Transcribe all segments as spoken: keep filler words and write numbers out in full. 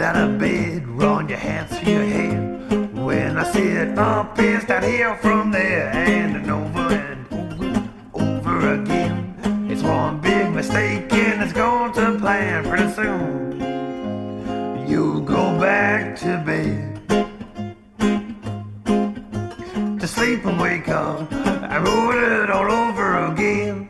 out of bed, run your hands through your hair. When I sit up, it's down here from there, and and over and over, over again. It's one big mistake and it's going to plan. Pretty soon you'll go back to bed, to sleep and wake up. I wrote it all over again.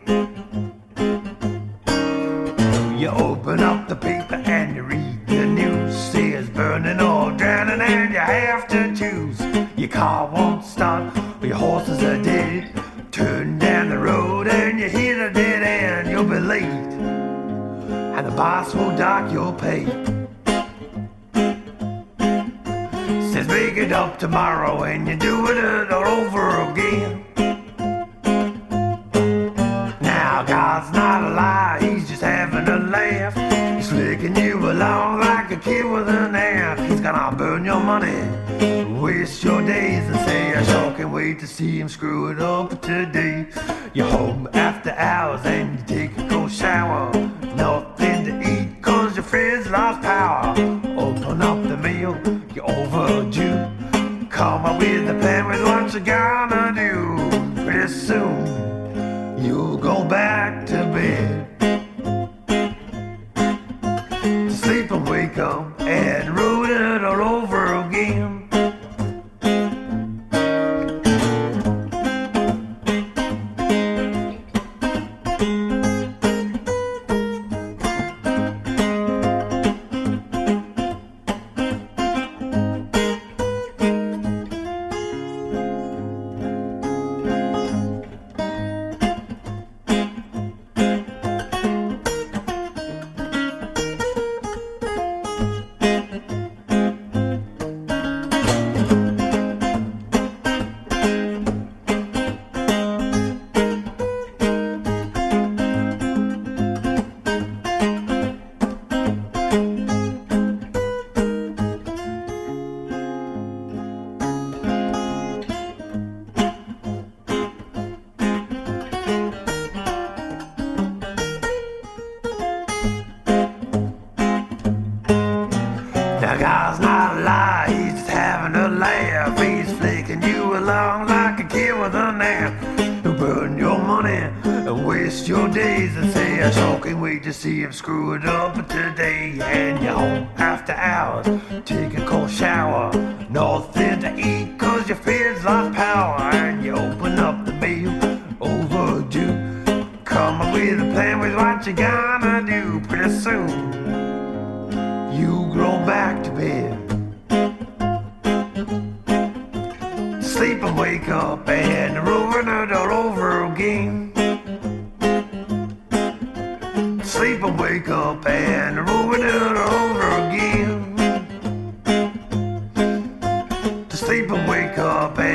You open up the paper and you read the news. See it's burning or drowning and you have to choose. Your car won't start, or your horses are dead. Turn down the road and you hit a dead end. You'll be late and the boss will dock your pay. Says make it up tomorrow and you do it all over again. Now God's not a lie, he's just having a laugh. He's flicking you along like a kid with an app. He's gonna burn your money, waste your days, and say I sure can't wait to see him screw it up today. You're home after hours and you take a cold shower. Nothing to eat cause your fridge lost power. Open up the meal, you're overdue. Come up with a plan with what you're gonna do. Pretty soon you'll go back to bed, to sleep and wake up and root it all over again. Now God's not a lie, he's just having a laugh. He's flicking you along like a kid with a nap. He'll burn your money and waste your days, and say I sure can't wait to see him screw it up today. And you're home after hours, take a cold shower. Nothing to eat cause your fridge lost power. And you open up the mail, overdue. Come up with a plan with what you gonna do. Pretty soon you go back to bed, sleep and wake up and ruin it all over again. Sleep and wake up and ruin it all over again. To sleep and wake up